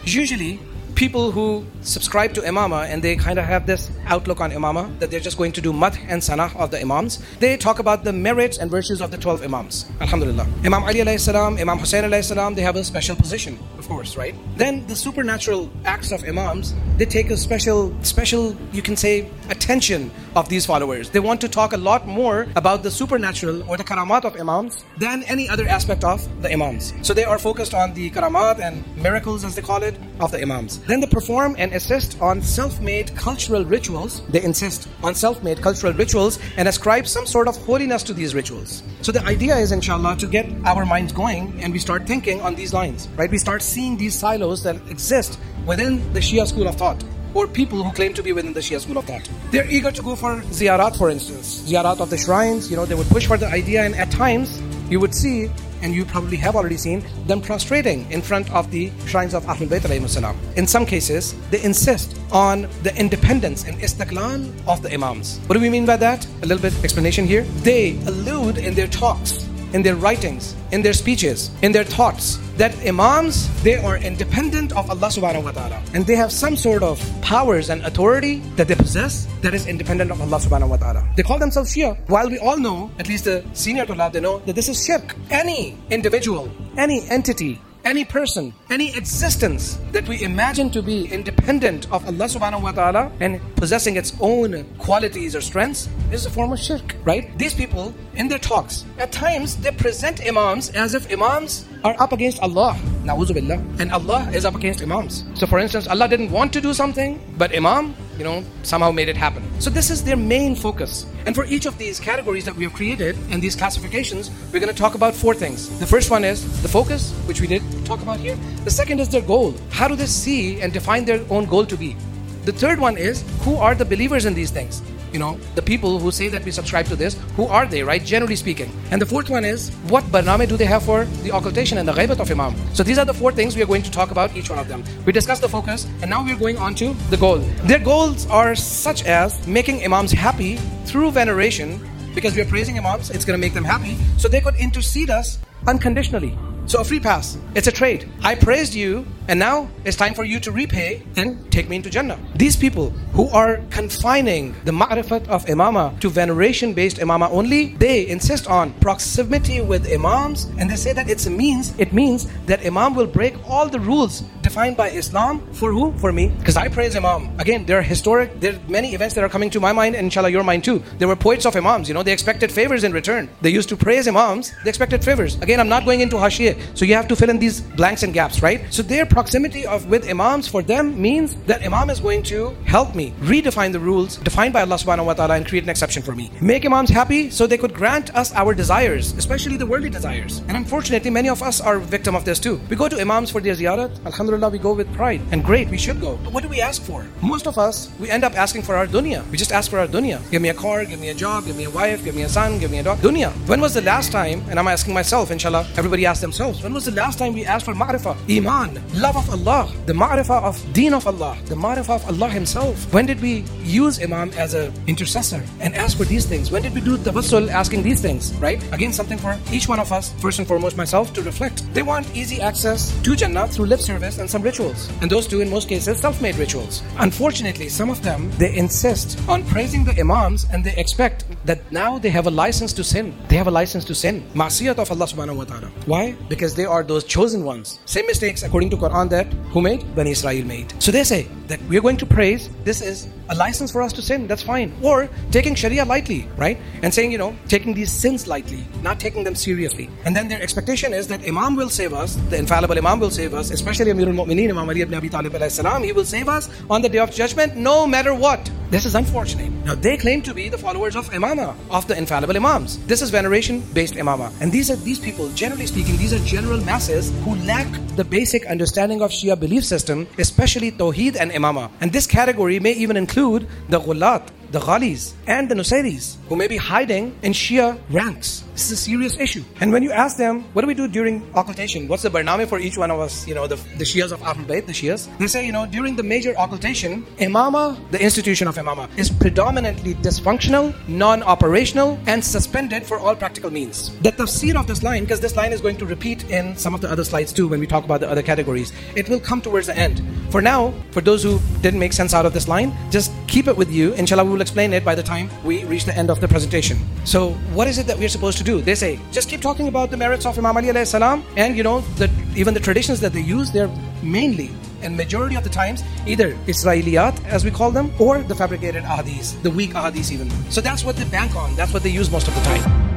Usually, people who subscribe to imama and they kind of have this outlook on imama that they're just going to do madh and sanah of the imams. They talk about the merits and virtues of the 12 imams. Alhamdulillah. Imam Ali alayhi salam, Imam Hussain alayhi salam, they have a special position, of course, right? Then the supernatural acts of imams, they take a special, you can say, attention of these followers. They want to talk a lot more about the supernatural or the karamat of imams than any other aspect of the imams. So they are focused on the karamat and miracles, as they call it, of the imams. Then they perform and assist on self-made cultural rituals. They insist on self-made cultural rituals and ascribe some sort of holiness to these rituals. So the idea is, inshallah, to get our minds going and we start thinking on these lines, right? We start seeing these silos that exist within the Shia school of thought, or people who claim to be within the Shia school of thought. They're eager to go for ziyarat, for instance. Ziyarat of the shrines, they would push for the idea, and at times you would see, and you probably have already seen, them prostrating in front of the shrines of Ahlul Bayt alayhimus salam. In some cases, they insist on the independence and istiqlal of the imams. What do we mean by that? A little bit explanation here. They allude in their talks, in their writings, in their speeches, in their thoughts, that imams, they are independent of Allah subhanahu wa ta'ala. And they have some sort of powers and authority that they possess that is independent of Allah subhanahu wa ta'ala. They call themselves Shia. While we all know, at least the senior tulab, they know that this is shirk. Any individual, any entity, any person, any existence that we imagine to be independent of Allah subhanahu wa ta'ala and possessing its own qualities or strengths is a form of shirk, right? These people, in their talks, at times they present imams as if imams are up against Allah, na'udhu billah, and Allah is up against imams. So for instance, Allah didn't want to do something, but imam, somehow made it happen. So this is their main focus. And for each of these categories that we have created and these classifications, we're going to talk about 4 things. The first one is the focus, which we did talk about here. The second is their goal. How do they see and define their own goal to be? The third one is, who are the believers in these things? The people who say that we subscribe to this, who are they, right? Generally speaking. And the fourth one is, what barname do they have for the occultation and the ghaibat of imam? So these are the 4 things we are going to talk about, each one of them. We discussed the focus, and now we are going on to the goal. Their goals are such as making imams happy through veneration, because we are praising imams, it's going to make them happy, so they could intercede us unconditionally. So a free pass, it's a trade. I praised you, and now it's time for you to repay and take me into Jannah. These people who are confining the ma'rifat of imama to veneration-based imama only, they insist on proximity with imams, and they say that it means that imam will break all the rules defined by Islam. For who? For me. Because I praise imam. Again, there are many events that are coming to my mind, and inshallah your mind too. There were poets of imams, they expected favors in return. They used to praise imams, they expected favors. Again, I'm not going into hashiyah, so you have to fill in these blanks and gaps, right? So their proximity with imams for them means that imam is going to help me redefine the rules defined by Allah subhanahu wa ta'ala and create an exception for me. Make imams happy so they could grant us our desires, especially the worldly desires. And unfortunately, many of us are victim of this too. We go to imams for their ziyarat. Alhamdulillah, we go with pride. And great, we should go. But what do we ask for? Most of us, we end up asking for our dunya. We just ask for our dunya. Give me a car, give me a job, give me a wife, give me a son, give me a dog. Dunya. When was the last time, and I'm asking myself, inshallah, everybody ask themselves, when was the last time we asked for ma'rifah, iman, love of Allah, the ma'rifah of deen of Allah, the ma'rifah of Allah Himself? When did we use imam as an intercessor and ask for these things? When did we do tawassul asking these things, right? Again, something for each one of us, first and foremost myself, to reflect. They want easy access to Jannah through lip service and some rituals. And those two, in most cases, self-made rituals. Unfortunately, some of them, they insist on praising the imams and they expect that now they have a license to sin. They have a license to sin. Ma'siyat of Allah subhanahu wa ta'ala. Why? Because they are those chosen ones. Same mistakes according to Quran that who made? Bani Israel made. So they say that we are going to praise, this is a license for us to sin, that's fine. Or taking Sharia lightly, right? And saying, taking these sins lightly, not taking them seriously. And then their expectation is that Imam will save us, the infallible Imam will save us, especially Amirul Mu'mineen, Imam Ali ibn Abi Talib alayhi salam, he will save us on the day of judgment no matter what. This is unfortunate. Now they claim to be the followers of imama, of the infallible imams. This is veneration-based imama. And these people, generally speaking, these are general masses who lack the basic understanding of Shia belief system, especially Tawheed and imama. And this category may even include the Ghulat, the Ghalis, and the Nusayris, who may be hiding in Shia ranks. This is a serious issue. And when you ask them, what do we do during occultation? What's the barname for each one of us, the Shias of Ahlul Bayt, the Shias? They say, during the major occultation, Imama, the institution of Imama, is predominantly dysfunctional, non-operational, and suspended for all practical means. The tafsir of this line, because this line is going to repeat in some of the other slides too when we talk about the other categories, it will come towards the end. For now, for those who didn't make sense out of this line, just keep it with you. Inshallah, we will explain it by the time we reach the end of the presentation. So, what is it that we're supposed to do? They say, just keep talking about the merits of Imam Ali alayhi salam, and even the traditions that they use, they're mainly, and majority of the times, either Israeliyat, as we call them, or the fabricated ahadith, the weak ahadith even. So that's what they bank on, that's what they use most of the time.